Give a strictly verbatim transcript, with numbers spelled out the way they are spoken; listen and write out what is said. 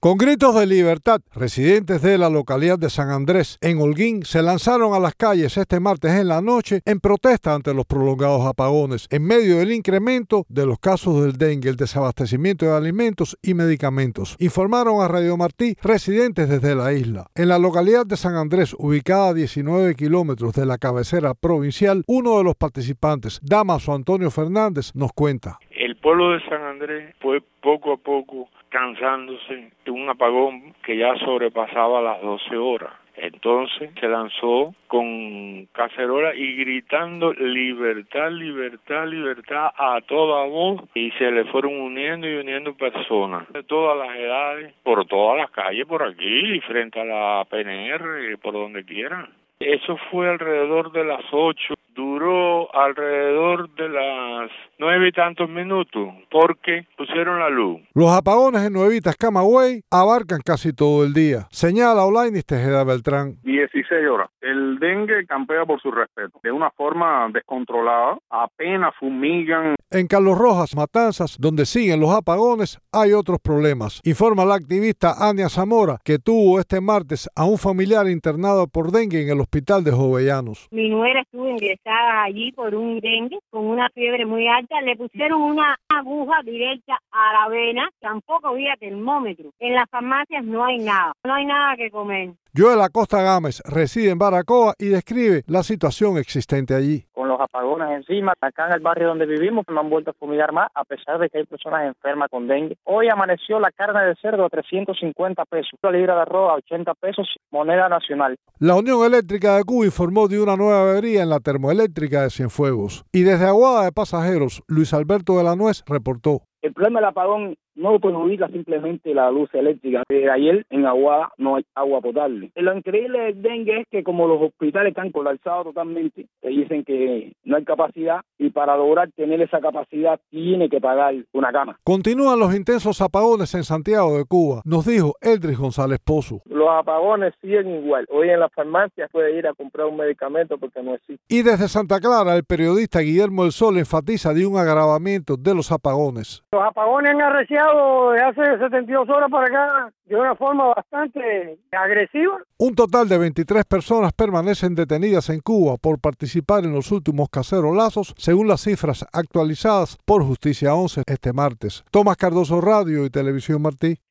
Con gritos de libertad, residentes de la localidad de San Andrés, en Holguín, se lanzaron a las calles este martes en la noche en protesta ante los prolongados apagones, en medio del incremento de los casos del dengue, el desabastecimiento de alimentos y medicamentos. Informaron a Radio Martí residentes desde la isla. En la localidad de San Andrés, ubicada a diecinueve kilómetros de la cabecera provincial, uno de los participantes, Damaso Antonio Fernández, nos cuenta. El pueblo de San Andrés fue poco a poco cansándose de un apagón que ya sobrepasaba las doce horas. Entonces se lanzó con cacerola y gritando libertad, libertad, libertad a toda voz, y se le fueron uniendo y uniendo personas de todas las edades, por todas las calles, por aquí, frente a la P N R, por donde quieran. Eso fue alrededor de las ocho. Duró alrededor de las nueve y tantos minutos, porque pusieron la luz. Los apagones en Nuevitas, Camagüey, abarcan casi todo el día. Señala Olainis Tejeda Beltrán. dieciséis horas. El dengue campea por su respeto, de una forma descontrolada, apenas fumigan. En Carlos Rojas, Matanzas, donde siguen los apagones, hay otros problemas. Informa la activista Ania Zamora, que tuvo este martes a un familiar internado por dengue en el hospital de Jovellanos. Mi nuera estuvo ingresada allí por un dengue, con una fiebre muy alta. Le pusieron una aguja directa a la vena, tampoco había termómetro. En las farmacias no hay nada, no hay nada que comer. Joel Acosta Gámez reside en Baracoa y describe la situación existente allí. Con los apagones encima, acá en el barrio donde vivimos no han vuelto a fumigar más, a pesar de que hay personas enfermas con dengue. Hoy amaneció la carne de cerdo a trescientos cincuenta pesos, la libra de arroz a ochenta pesos, moneda nacional. La Unión Eléctrica de Cuba informó de una nueva avería en la termoeléctrica de Cienfuegos. Y desde Aguada de Pasajeros, Luis Alberto de la Nuez reportó. El problema del apagón no perjudica simplemente la luz eléctrica. Desde ayer en Aguada no hay agua potable. Lo increíble del dengue es que como los hospitales están colapsados totalmente, dicen que no hay capacidad, y para lograr tener esa capacidad tiene que pagar una cama. Continúan los intensos apagones en Santiago de Cuba, nos dijo Eldris González Pozo. Los apagones siguen igual. Hoy en la farmacia puede ir a comprar un medicamento porque no existe. Y desde Santa Clara, el periodista Guillermo del Sol enfatiza de un agravamiento de los apagones. Los apagones han arreciado de hace setenta y dos horas para acá de una forma bastante agresiva. Un total de veintitrés personas permanecen detenidas en Cuba por participar en los últimos cacerolazos, según las cifras actualizadas por Justicia once este martes. Tomás Cardoso, Radio y Televisión Martí.